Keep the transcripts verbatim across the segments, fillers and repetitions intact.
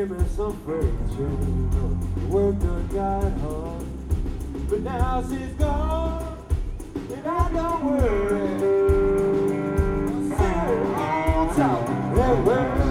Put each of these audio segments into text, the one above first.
gave me some freight train, worked and got home. But now she's gone, and I don't worry. Sitting on top of that world.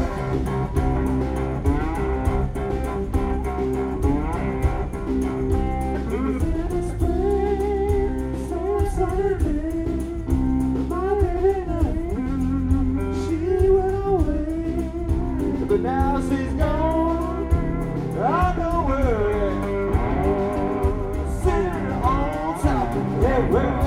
But now she's gone, I don't worry. Sitting on top of that world.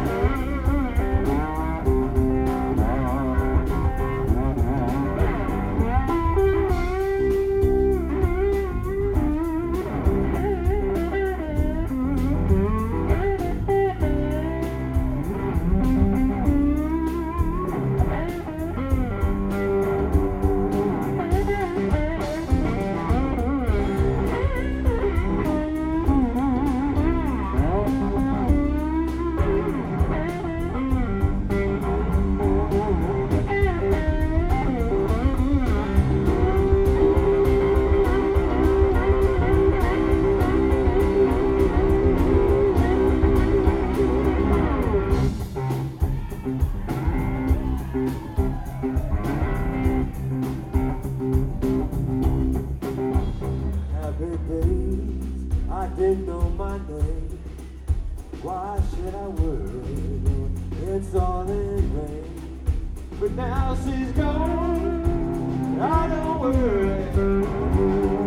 I didn't know my name. Why should I worry? It's all in vain. But now she's gone, I don't worry.